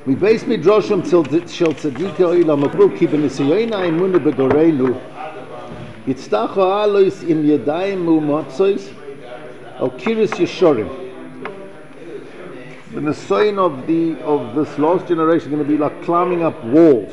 מבייס מדרושם של צדיקי אוילה מקבול כי בניסיון האמונה בדורנו יצטרכו אלוהיס עם ידיים ומועצויס על קירס ישורים. The Nisayon of this last generation is going to be like climbing up walls.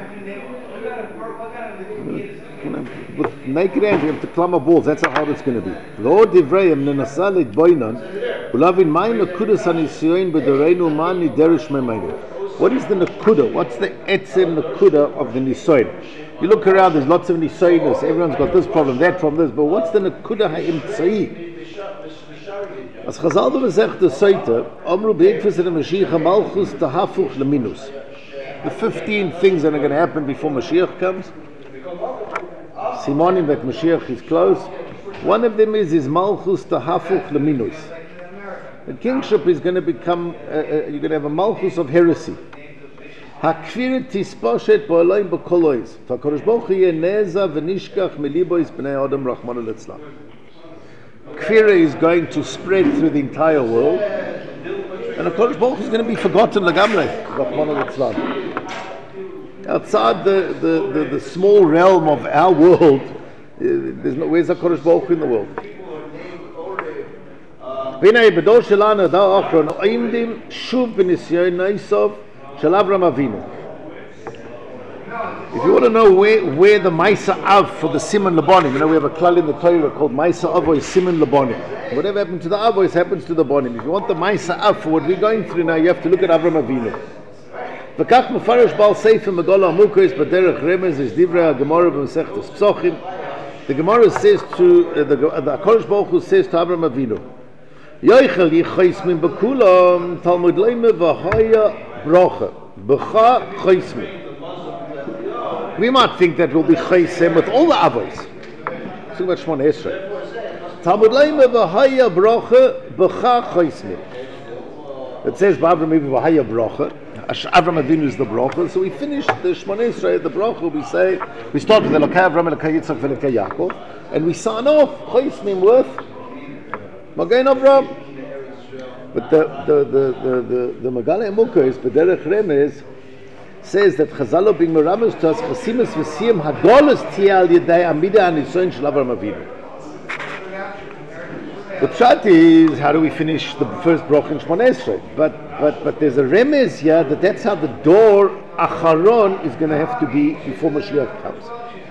With naked hands, you have to climb up walls. That's how hard it's going to be. Lord Divrayim nenasalit boinan ulavin mayin nakudas hanisayon b'doreinu man niderish memenu. What is the nakuda? What's the etzem nakuda of the nisayon? You look around, there's lots of nisayonos. Everyone's got this problem, that problem, this. But what's the nakuda ha'imtzai? As Chazal b'mesech the Soita, Amru b'ikfus el Mashiach malchus tahafuch leminus. The 15 things that are going to happen before Mashiach comes. Simonim that Mashiach is close. One of them is malchus tahafuch leminus. The kingship is going to become, you're going to have a malchus of heresy. Hakfir tisposhet ba'olayim b'kolois. V'HaKadosh Baruch Hu yeh neza v'nishkach melibois b'nei Adam Rachmana litzlan. Kfira is going to spread through the entire world, and of course Baruch is going to be forgotten lagamre. Outside the small realm of our world, there's no, where's HaKadosh Baruch Hu in the world? B'nei b'dor shelana da achron oimdim shuv b'nisyon naisov shel Avram Avinu. If you want to know where the Maisa Av for the Simon Labonim, we have a klal in the Torah called Maisa Avoy Simon Labonim. Whatever happened to the Avois happens to the Bonim. If you want the Maisa Av for what we're going through now, you have to look at Avram Avinu. V'kach mefarish bal sefer megola amukos b'derech remez is divrei HaGemara b'mesechtes Psochim. The Gemara says to the HaKadosh Baruch Hu says to Avram Avinu, Yoichel yichais min b'kulam Talmud leime v'haya brocha b'cha chais min. We might think that we'll be chaysem with all the avos. So much more Esrei. Talmud leima v'haya brocha b'cha chaysmi. It says B'Avram Avinu v'haya brocha. Avram Avinu is the brocha. So we finish the Shmoneh Esrei, the brocha. We start with Elokei Avram, Elokei Yitzchak, Elokei Yaakov, and we sign off chaysmim with Magen Avram. But the Megala Emukah is B'derech Remez says that Chazal being meramis to us chasimus v'siyam hagolos tiyal yedei amida anisoyin shel Avram Avinu. The pshat is, how do we finish the first bracha in Shmoneh Esrei? But there's a remez here that's how the door acharon is going to have to be before Mashiach comes.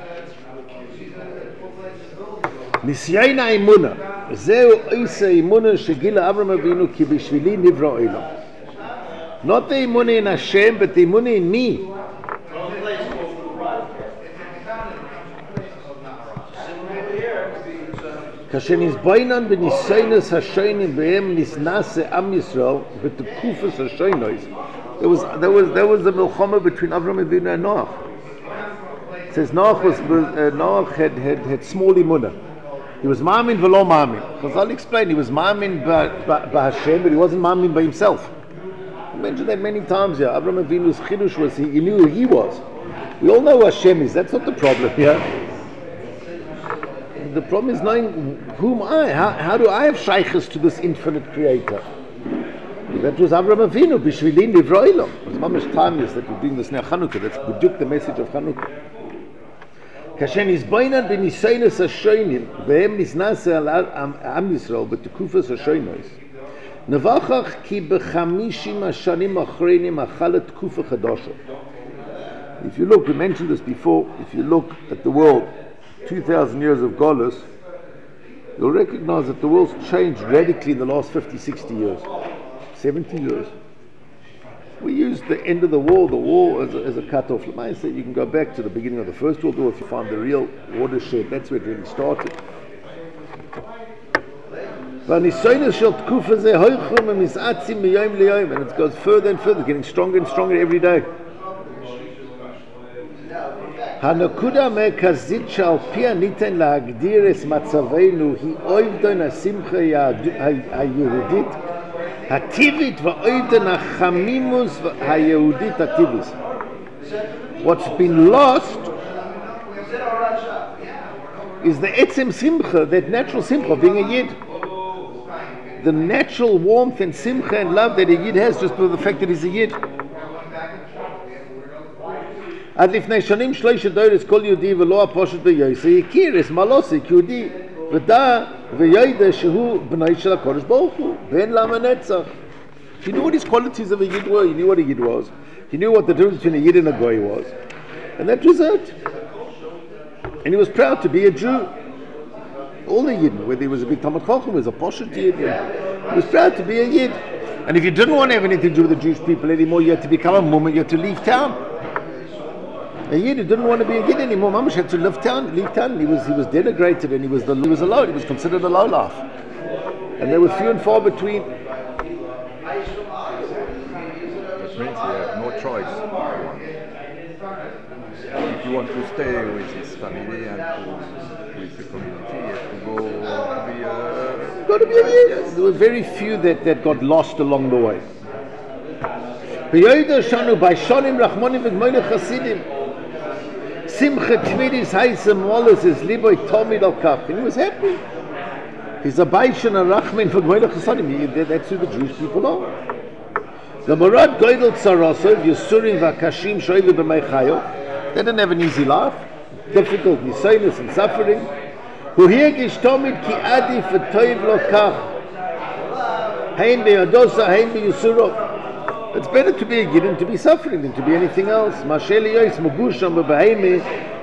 Nisyayin ha'imuna zeu oisei imuna shegila Avram Avinu ki b'shvili nivra olam. Not the imunah in Hashem, but the imunah in me. Kasher nizbainan b'nisaynos hashoynim b'hem nisnase am Yisrael b'tekufas hashoynos. There was a milchama between Avram Avinu and Noach. It says Noach had small imunah. He was ma'amin v'lo ma'amin. Because I'll explain, he was ma'amin b'Hashem, but he wasn't ma'amin by himself. I mentioned that many times here. Avram Avinu's chidush was he knew who he was. We all know who Hashem is. That's not the problem here. The problem is knowing who am I. How do I have shaykhs to this infinite creator? That was Avram Avinu. B'shvilin divrei olam. It's mamish timeless that we're doing this now Chanukah. That's the message of Chanukah. Kasher nizbainan b'nisaynos hashoynim v'hem nisnase al am Yisrael b'tekufas hashoynos. Nevachach ki b'chamishim hashanim achreinim achalet kufa chadasha. If you look, we mentioned this before, if you look at the world, 2,000 years of Golus, you'll recognize that the world's changed radically in the last 50, 60 years, 70 years. We use the end of the war as a cut-off. I say you can go back to the beginning of the First World War if you find the real watershed. That's where it really started. And it goes further and further, getting stronger and stronger every day. הנקודה המרכזית שעל פיה ניתן להגדיר את מצבנו היא אויבדן השמחה היהודית הטבעית ואויבדן החמימוס היהודית הטבעית. What's been lost is the etzem simcha, that natural simcha of being a yid. The natural warmth and simcha and love that a yid has just by the fact that he's a yid. עד לפני שנים שלושה דורות כל יהודי ולא הפושט ביוסי יכיר את מעלוסי כיהודי ודע ויודע שהוא בני של הקודש ברוך הוא בן לעם הנצח. He knew what his qualities of a Yid were, he knew what a Yid was, he knew what the difference between a Yid and a Goy was, and that was it. And he was proud to be a Jew. All the Yidden, whether he was a big Talmud Chacham, was a Poshet Yid, he was proud to be a Yid. And if you didn't want to have anything to do with the Jewish people anymore, you had to become a Mumma, you had to leave town. A Yid who didn't want to be a Yid anymore, Mamash had to leave town. He was denigrated, and he was alone. He was considered a low-life. And there were few and far between. That means he had no choice. If you want to stay with his family and with the community, you have to go to be a Yid. Yes. There were very few that got lost along the way. He was happy. He's a Baishan and Rachman for Gmoilech Chasadim. That's who the Jewish people are. The Murad Goydel Tsarosov, Yisurim Vakashim Shoivu B'Meichayo. They didn't have an easy life. Difficult, nisayness and suffering. Hu hirgish tomid ki adi v'toiv lo kach. Hein be'adosa, hein be'yusurov. It's better to be a Yid and to be suffering than to be anything else. Masheli yois mugusham b'bahemi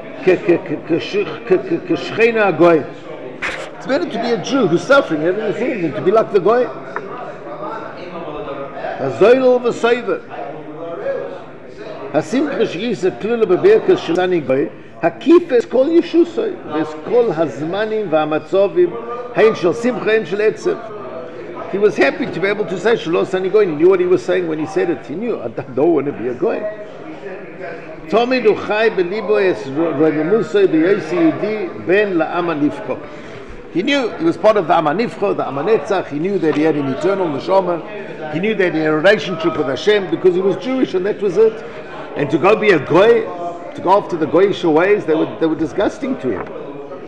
k'shchena agoy. It's better to be a Jew who's suffering everything than to be like the Goy. Hazoil v'soiver. Hasimcha sh'yisa klula b'berkas sh'lani Goy. Hakifes kol yeshusay. Ves kol hazmanim v'amatzovim. Hein shel simcha, hein shel etzev. He was happy to be able to say Shelo Sani Goy. He knew what he was saying when he said it. He knew, I don't want to be a Goy. Tomid uchai belibo es roimemusay b'yosi yudi ben la'am hanifko. He knew he was part of the Am HaNifcho, the Am HaNetzach. He knew that he had an eternal neshama. He knew that he had a relationship with Hashem because he was Jewish, and that was it. And to go be a Goy, to go after the Goyish ways, they were disgusting to him.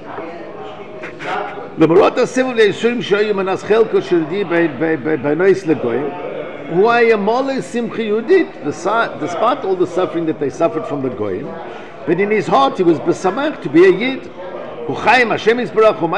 Despite all the suffering that they suffered from the Goyim, but in his heart he was besamach to be a Yid. He wasn't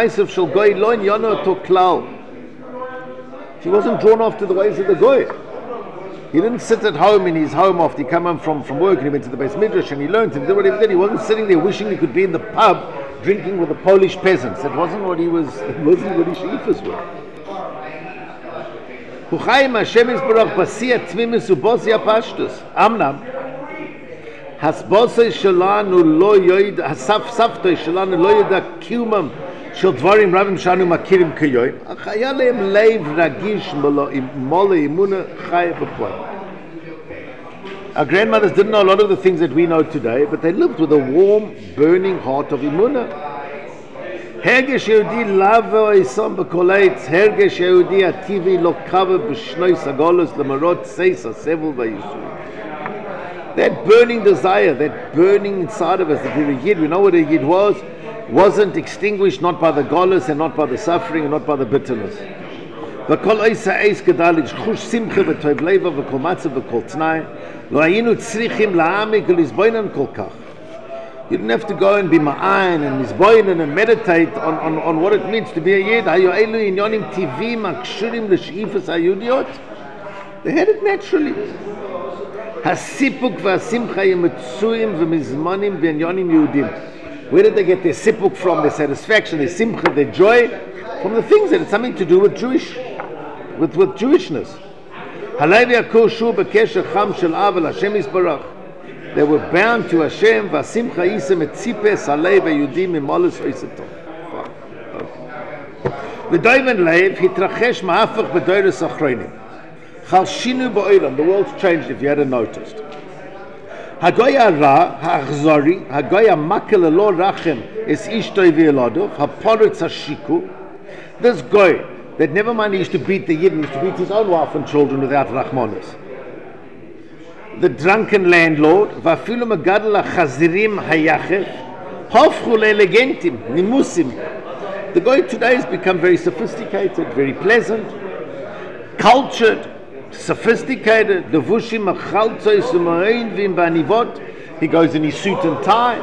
drawn after the ways of the Goy. He didn't sit at home in his home after he came home from work and he went to the Beis Midrash and he learned and did what he did. He wasn't sitting there wishing he could be in the pub drinking with the Polish peasants. That wasn't what he was. It wasn't what his sheifas were. Amnam. הסבוסי שלנו לא יודע, הסבתוי שלנו לא יודע קיומם של דברים רבים שאנו מכירים כיום, אך היה להם לב רגיש מלא אמונה חיה ופועל. Our grandmothers didn't know a lot of the things that we know today, but they lived with a warm, burning heart of אמונה. הרגש יהודי לבוא איסם בכל עץ, הרגש יהודי הטבעי לא קווה בשנוי סגולוס למרות סייס הסבל והייסור. That burning desire, that burning inside of us, that we're a Yid, we know what a Yid was, wasn't extinguished not by the golus and not by the suffering and not by the bitterness. וכל עץ העץ גדל לחוש שמחה וטוב לב וכל מצב וכל תנאי, לא היינו צריכים להעמיק ולסבוינן כל כך. You didn't have to go and be ma'ayin and misboinen and meditate on what it means to be a Yid. Hayu elu inyonim tivim akshurim l'sheifas hayudiyot. They had it naturally. Hasipuk v'asimcha yemetzuim v'mizmanim v'inyonim Yehudim. Where did they get their sipuk from? Their satisfaction, their simcha, their joy? From the things that had something to do with with Jewishness. Halei v'yakol shu b'kesher cham shel av el Hashem yisbarach. They were bound to Hashem. V'asimcha yisem et tzipes halei v'Yehudim imolus v'yisetom. V'doiven leiv hitrachesh ma'afach b'doiros achronim. The world's changed if you hadn't noticed. Hagoya ra, ha'achzori, hagoya makel lo rachem es ishtoi v'yeladov, ha'poritz ha'shiku. This guy that never mind he used to beat the Yidden, he used to beat his own wife and children without rachmanis. The drunken landlord, va'afilu megadol ha'chazirim ha'yachef, hofchu le'elegentim, nimusim. The guy today has become very sophisticated, very pleasant, cultured, sophisticated, levushim achaltzois u'mo'in v'im ba'nivot, He goes in his suit and tie.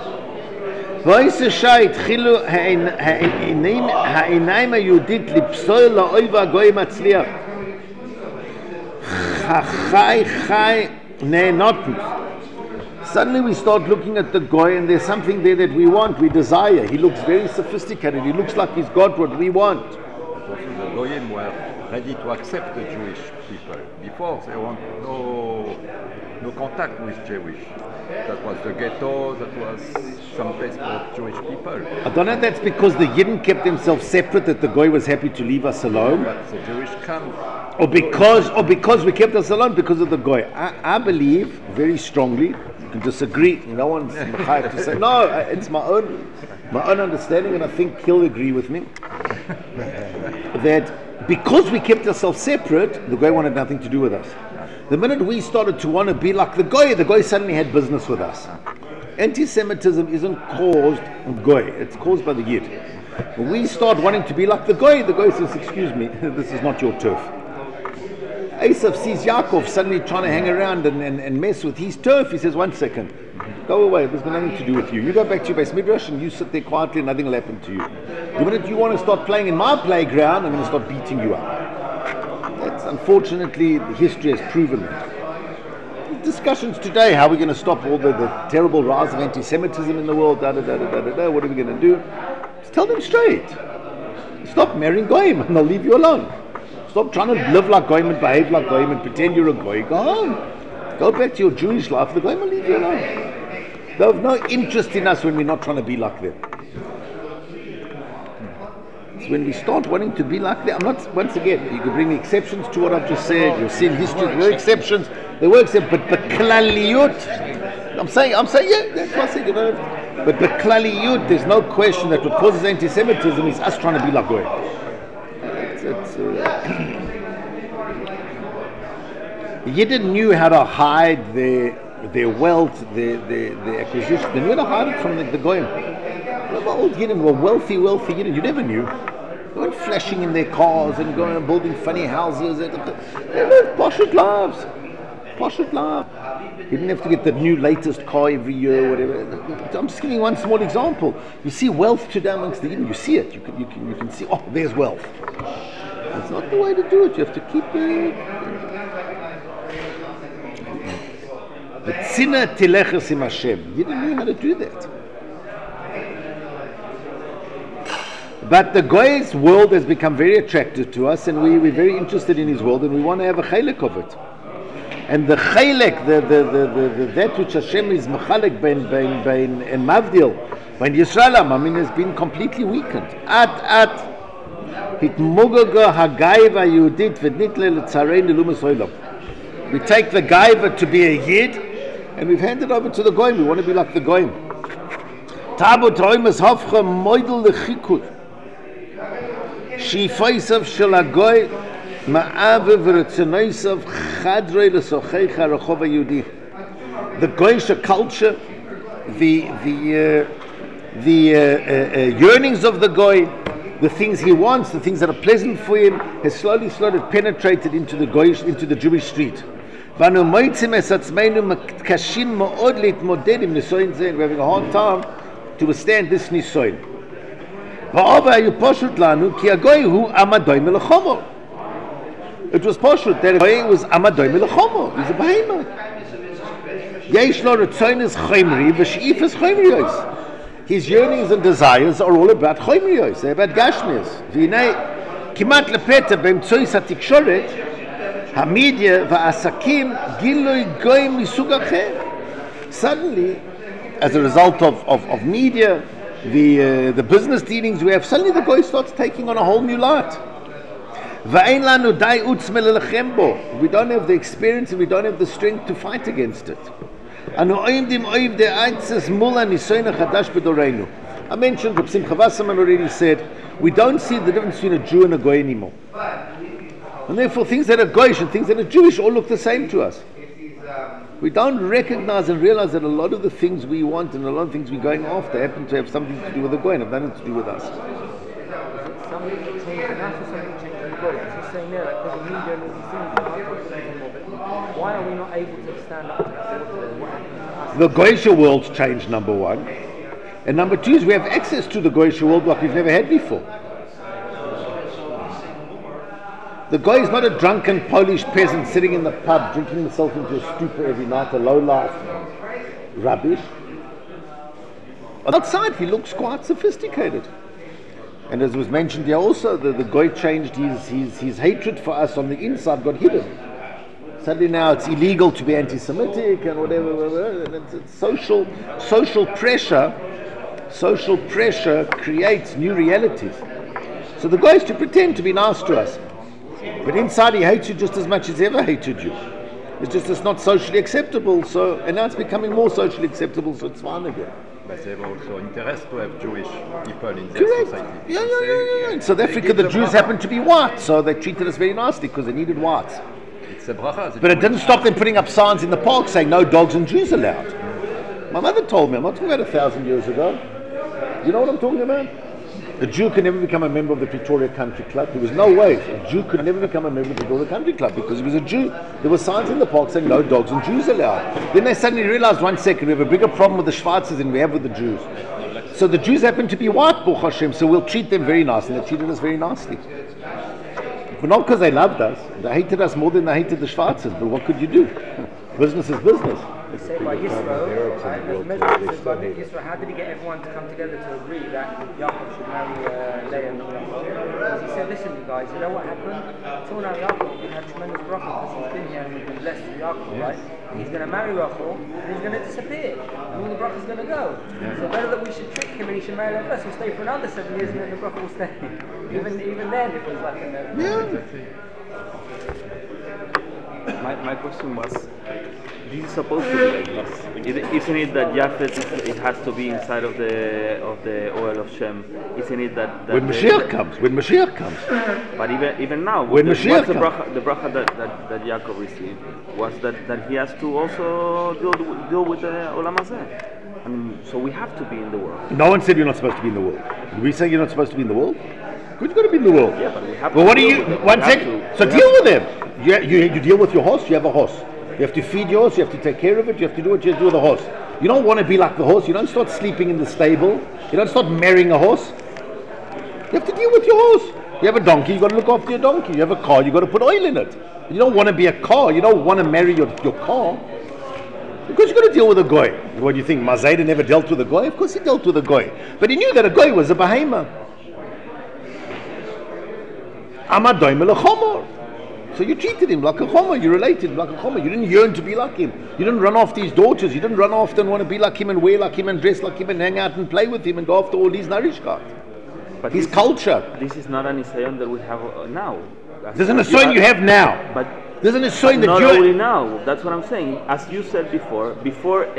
Suddenly we start looking at the goy and there's something there that we want, we desire. He looks very sophisticated, he looks like he's got what we want. But also the Goyim were ready to accept the Jewish people. Before they want no contact with Jewish. That was the ghetto, that was some place for Jewish people. I don't know if that's because the Yidden kept themselves separate that the goy was happy to leave us alone. But the Jewish camp. Or because we kept us alone because of the goy. I believe very strongly, you can disagree, no one's mechayev to say, no, it's my own understanding, and I think he'll agree with me, that because we kept ourselves separate, the goy wanted nothing to do with us. The minute we started to want to be like the goy suddenly had business with us. Anti-Semitism isn't caused goy, it's caused by the Yid. When we start wanting to be like the goy says, excuse me, this is not your turf. Esav sees Yaakov suddenly trying to hang around and mess with his turf. He says, 1 second, go away, there's got nothing to do with you. You go back to your base midrash and you sit there quietly and nothing will happen to you. The minute you want to start playing in my playground, I'm going to start beating you up. That's unfortunately, the history has proven that. Discussions today, how are we going to stop all the terrible rise of anti-Semitism in the world, what are we going to do? Just tell them straight. Stop marrying goyim and they'll leave you alone. Stop trying to live like goyim and behave like goyim and pretend you're a goy. Go home. Go back to your Jewish life. The goyim will leave you alone. They have no interest in us when we're not trying to be like them. It's when we start wanting to be like them. I'm not, once again, you can bring exceptions to what I've just said. You'll see in history there were exceptions. There were exceptions, but klaliyut. I'm saying, yeah, that's what I said, you know. But klaliyut, there's no question that what causes anti-Semitism is us trying to be like goy. Yidden knew how to hide their wealth, their acquisition. They knew how to hide it from the goyim. The old Yidden were wealthy Yidden. You never knew. They weren't flashing in their cars and going and building funny houses. They lived poshut lives. You didn't have to get the new latest car every year or whatever. I'm just giving one small example. You see wealth today amongst the Yidden. You see it. You can see, oh, there's wealth. It's not the way to do it. You have to keep it. V'tzina tileches im Hashem. You didn't know how to do that. But the Goy's world has become very attractive to us, and we're very interested in his world, and we want to have a chelek of it. And the chelek, that which Hashem is mechalek bein and mavdil, bein Yisrael, I mean, has been completely weakened. We take the gaiva to be a yid, and we've handed over to the goyim. We want to be like the goyim. Tabu troimes hafcha moidel lechikud. Shifaisav shel hagoy ma'ave v'retzonoisav chadrei lesochecha rechov hayudi. The goyish culture, the yearnings of the goy, the things he wants, the things that are pleasant for him, has slowly penetrated into the Jewish street. We're having a hard time to withstand this nisoin. It was poshut that he was amadoy melachomo. He's a behemoth. His yearnings and desires are all about choymriyos. They're about gashmias. Kimat lepeta b'emtzois hatikshoret hamedia va'asakim giloi goyim misug acher. Suddenly, as a result of media, the business dealings we have, suddenly the goy starts taking on a whole new light. V'ein lanu dai utzme lelechem bo. We don't have the experience and we don't have the strength to fight against it. I mentioned Reb Simcha Wasserman already said, we don't see the difference between a Jew and a Goy anymore. And therefore things that are Goyish and things that are Jewish all look the same to us. We don't recognize and realize that a lot of the things we want and a lot of things we're going after happen to have something to do with the Goy and have nothing to do with us. Something changed in us or something changed in the Goy? As you're saying there, like there's a media and all these things, why are we not able to stand up to that? What happened to us The Goyish world's changed, number one. And number two is we have access to the Goyish world like we've never had before. The guy is not a drunken Polish peasant sitting in the pub drinking himself into a stupor every night, a low life rubbish. Outside he looks quite sophisticated. And as was mentioned here also, the guy changed his hatred for us on the inside, got hidden. Suddenly now it's illegal to be anti-Semitic and whatever. And it's social pressure creates new realities. So the guy is to pretend to be nice to us. But inside he hates you just as much as he ever hated you. It's not socially acceptable. So, and now it's becoming more socially acceptable, so it's fine again. But they have also interest to have Jewish people in their society. Yeah. In South Africa, the Jews happened to be white, so they treated us very nicely because they needed whites. It's a bracha. But it didn't stop them putting up signs in the park saying no dogs and Jews allowed. My mother told me, I'm not talking about 1,000 years ago. You know what I'm talking about? A Jew could never become a member of the Pretoria Country Club. There was no way. A Jew could never become a member of the Pretoria Country Club because he was a Jew. There were signs in the park saying no dogs and Jews allowed. Then they suddenly realized, 1 second, we have a bigger problem with the Schwarzes than we have with the Jews. So the Jews happen to be white, Baruch Hashem, so we'll treat them very nicely. And they treated us very nicely. But not because they loved us. They hated us more than they hated the Schwarzes. But what could you do? Business is business. We say by Yisro, right? There's a message that says by Yisro, how did he get everyone to come together to agree that Yaakov should marry Leah and Rachel? Because he said, listen, you guys, you know what happened? Till now, Yaakov, we had tremendous bracha because he's been here and we've been blessed with Yaakov, right? And he's going to marry Rachel and he's going to disappear. And all the bracha's going to go. So better that we should trick him and he should marry her first. He'll stay for another 7 years and then the bracha will stay. Even then, it was like My question was, this is supposed to be like this. Isn't it that Japheth, it has to be inside of the oil of Shem? Isn't it that when Mashiach comes. But even now, when Mashiach comes, the bracha that Yaakov received was that he has to also deal with the Olam Hazeh. And so we have to be in the world. No one said you're not supposed to be in the world. Did we say you're not supposed to be in the world? You've got to be in the world. Yeah, but we have well, to. What do you? 1 second. So deal with them. You deal with your horse. You have a horse. You have to feed your horse. You have to take care of it. You have to do what you have to do with the horse. You don't want to be like the horse. You don't start sleeping in the stable. You don't start marrying a horse. You have to deal with your horse. You have a donkey. You got to look after your donkey. You have a car. You got to put oil in it. You don't want to be a car. You don't want to marry your car. Because you got to deal with a goy. What do you think? Mazayda never dealt with a goy? Of course he dealt with a goy. But he knew that a goy was a behemoth. So you treated him like a chomer, you related him like a chomer. You didn't yearn to be like him. You didn't run after his daughters. You didn't run after and want to be like him and wear like him and dress like him and hang out and play with him and go after all his narishkat. But his culture. This is not an Nisayon that we have now. There's an Nisayon you have now. But there's an Nisayon that not you only now. That's what I'm saying. As you said before the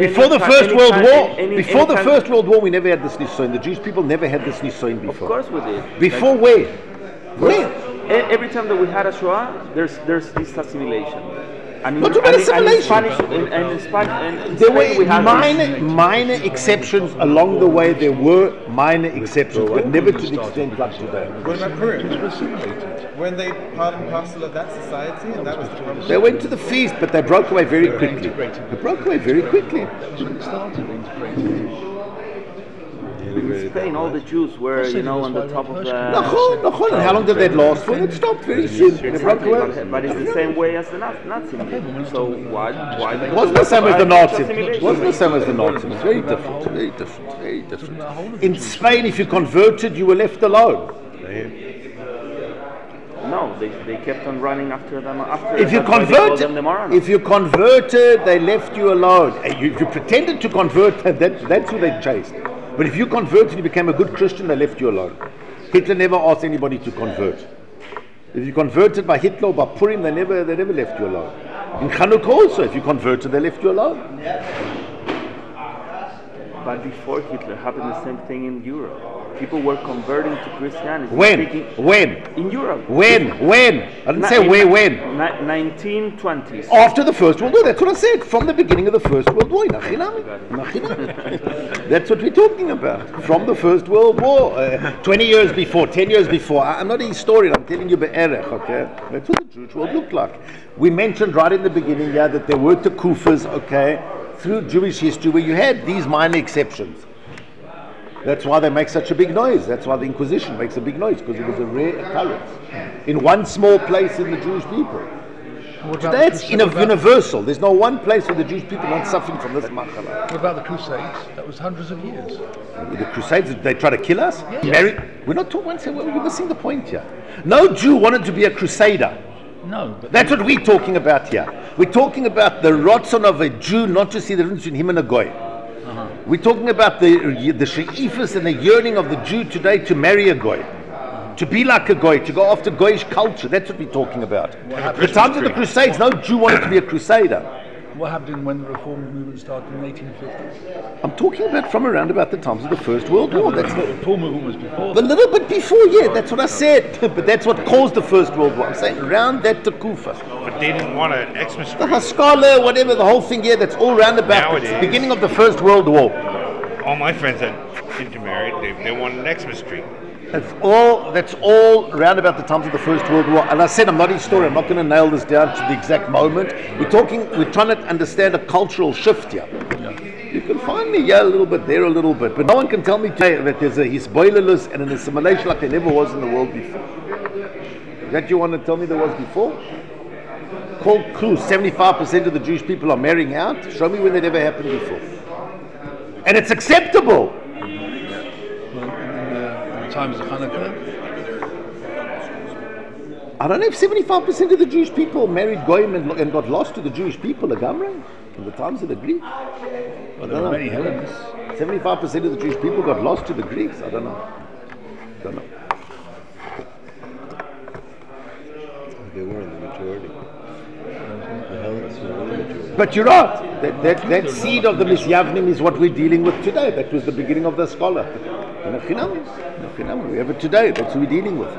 First World War, we never had this Nisayon. The Jewish people never had this Nisayon before. Of course we did. Before where? Every time that we had a Shoah, there's this assimilation. And what about assimilation? There were minor exceptions along the way. There were minor exceptions, but never to the extent like today. What about Purim? When they part and parcel of that society, and that was the problem. They went to the feast, but they broke away very quickly. In Spain, all the Jews were, on the top of the... And how long did that last for? It stopped very soon. They broke away. But it's the same way as the Nazis. So why? It wasn't the same as the Nazis. It wasn't the same as the Nazis. It's very different. In Spain, if you converted, you were left alone. No, they kept on running after them. If you converted, they left you alone. If you pretended to convert, that's who they chased. But if you converted, you became a good Christian, they left you alone. Hitler never asked anybody to convert. If you converted by Hitler or by Purim, they never left you alone. In Chanukah also, if you converted, they left you alone. But before Hitler, happened the same thing in Europe. People were converting to Christianity. When? In Europe. When? I didn't say where, when. 1920s. After the First World War, that's what I said. From the beginning of the First World War. That's what we're talking about. From the First World War. 20 years before, 10 years before. I'm not a historian, I'm telling you be'erech, okay? That's what the Jewish world looked like. We mentioned right in the beginning, that there were tekufas, okay? through Jewish history where you had these minor exceptions. That's why they make such a big noise. That's why the Inquisition makes a big noise, because it was a rare occurrence in one small place in the Jewish people. Today it's universal. There's no one place where the Jewish people aren't suffering from this machala. What about the Crusades? That was hundreds of years. The Crusades, they try to kill us? Yeah. We're not talking, we're missing the point here. No Jew wanted to be a crusader. No. But that's what we're talking about here. We're talking about the rotzon of a Jew not to see the difference between him and a goy. We're talking about the she'ifas and the yearning of the Jew today to marry a goy. To be like a goy, to go after goyish culture. That's what we're talking about. The times of the Crusades, no Jew wanted to be a crusader. What happened when the Reform movement started in the 1850s? I'm talking about from around about the times of the First World War. That's the Reform movement was before. A little bit before, yeah, that's what I said. But that's what caused the First World War. I'm saying around that Takufa. But they didn't want an Xmas tree. The Haskalah, whatever, the whole thing, yeah, that's all round about the beginning of the First World War. All my friends that intermarried, they wanted an Xmas tree. That's all around about the times of the First World War. And I said I'm not a historian, I'm not going to nail this down to the exact moment. We're trying to understand a cultural shift here. Yeah. You can find me here a little bit, there a little bit, but no one can tell me today that there's a hisboileless and an assimilation like there never was in the world before. Is that you want to tell me there was before? Called Klu, 75% of the Jewish people are marrying out. Show me when that ever happened before. And it's acceptable. Times of Hanukkah? I don't know if 75% of the Jewish people married Goyim and got lost to the Jewish people, Agamra, in the times of the Greeks. Well, there were many Hellenists. 75% of the Jewish people got lost to the Greeks. I don't know. They weren't the majority. The Hellenists were the majority. But you're right. That seed of the Misyavnim is what we're dealing with today. That was the beginning of the scholar. We have it today. That's what we're dealing with.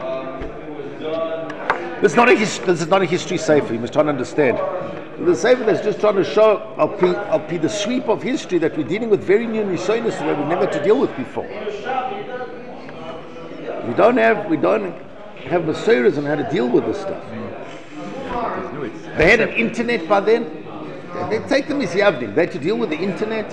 This is not a history sefer. You must try to understand. The sefer that's just trying to show I'll be the sweep of history that we're dealing with very new nisonos that we never had to deal with before. We don't have masoras on how to deal with this stuff. They had an internet by then. They take them as Yavnim. They had to deal with the internet.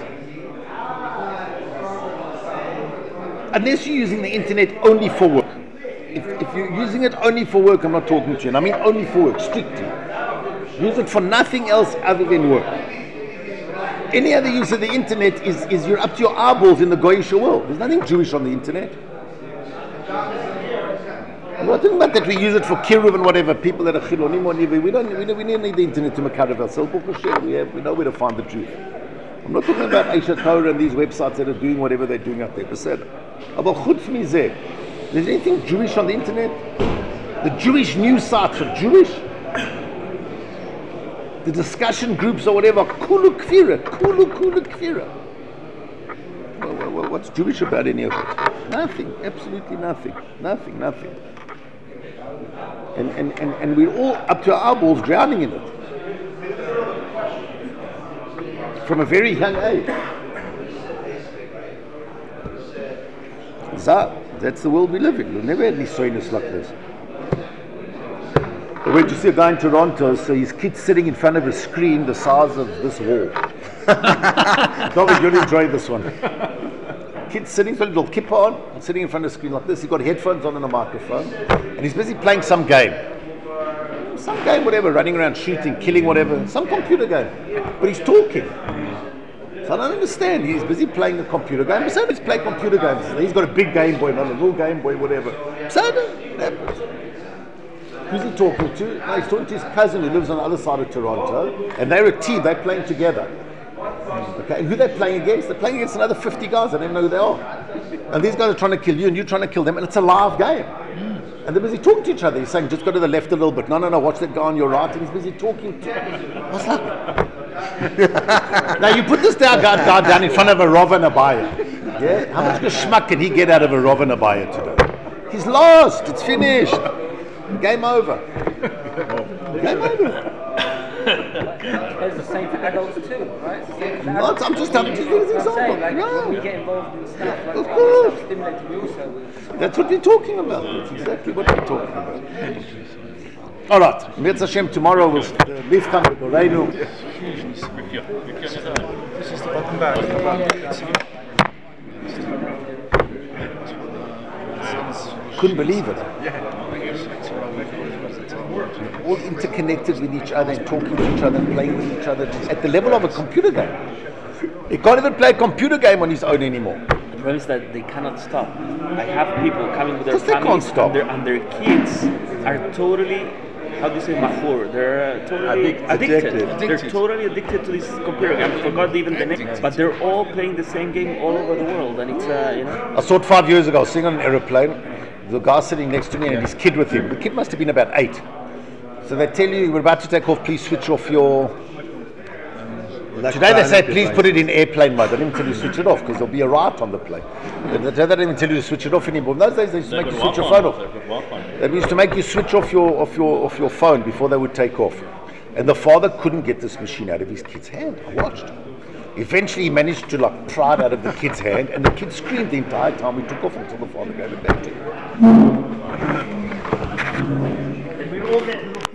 Unless you're using the internet only for work. If you're using it only for work, I'm not talking to you. And I mean only for work, strictly. Use it for nothing else other than work. Any other use of the internet is you're up to your eyeballs in the Goyish world. There's nothing Jewish on the internet. I'm not talking about that we use it for kiruv and whatever. People that are chilonim or nivi, we don't need the internet to makarev ourselves. We know where to find the truth. I'm not talking about Aisha Torah and these websites that are doing whatever they're doing up there. About chutz mizeh, there's anything Jewish on the internet? The Jewish news sites are Jewish? The discussion groups or whatever, kulu kfira. Well, what's Jewish about any of it? Nothing, absolutely nothing. And we're all up to our eyeballs drowning in it. From a very young age. That's the world we live in. We've never had any soyness like this. I went to see a guy in Toronto, so his kid's sitting in front of a screen the size of this wall. David, you'll enjoy this one. Kid's sitting, got a little kippah on, sitting in front of a screen like this. He's got headphones on and a microphone, and he's busy playing some game. Some game, whatever, running around shooting, killing, whatever. Some computer game. But he's talking. So I don't understand. He's busy playing a computer game. So he's playing computer games. He's got a big Game Boy, not a little Game Boy, whatever. So who's he talking to? No, he's talking to his cousin who lives on the other side of Toronto. And they're a team. They're playing together. Okay, and who they're playing against? They're playing against another 50 guys. I don't know who they are. And these guys are trying to kill you, and you're trying to kill them. And it's a live game. And they're busy talking to each other. He's saying, just go to the left a little bit. No, watch that guy on your right. And he's busy talking to I was like... Now you put this guy down in front of a Rov and a Abaya. Yeah? How much geschmack can he get out of a Rov and a Abaya today? He's lost. It's finished. Game over. Game over. It's the same for adults too, right? It's the same for adults. I'm just having to use an example. When we get involved in stuff like of course. Stuff stimulated we also. That's what we're talking about. That's exactly what we're talking about. All right. Mirz Hashem, tomorrow we'll live with Reinu. confusions. This is the bottom back. Couldn't believe it. All interconnected with each other and talking to each other and playing with each other at the level of a computer game. He can't even play a computer game on his own anymore. The problem is that they cannot stop. I have people coming with their Because they can't families stop. and their kids are totally, how do you say, mahur? They're totally addicted. They're totally addicted to this computer game. I forgot even the name. But they're all playing the same game all over the world, and it's you know. I saw it 5 years ago, sitting on an aeroplane. The guy sitting next to me and his kid with him. The kid must have been about 8. So they tell you, we're about to take off, please switch off your... Today they say, please put it in airplane mode. They don't even tell you to switch it off because there'll be a riot on the plane. They don't even tell you to switch it off anymore. In those days they used to make you switch your phone off. They used to make you switch off your phone before they would take off. And the father couldn't get this machine out of his kid's hand. I watched. Eventually he managed to pry it out of the kid's hand, and the kid screamed the entire time we took off until the father gave it back to him.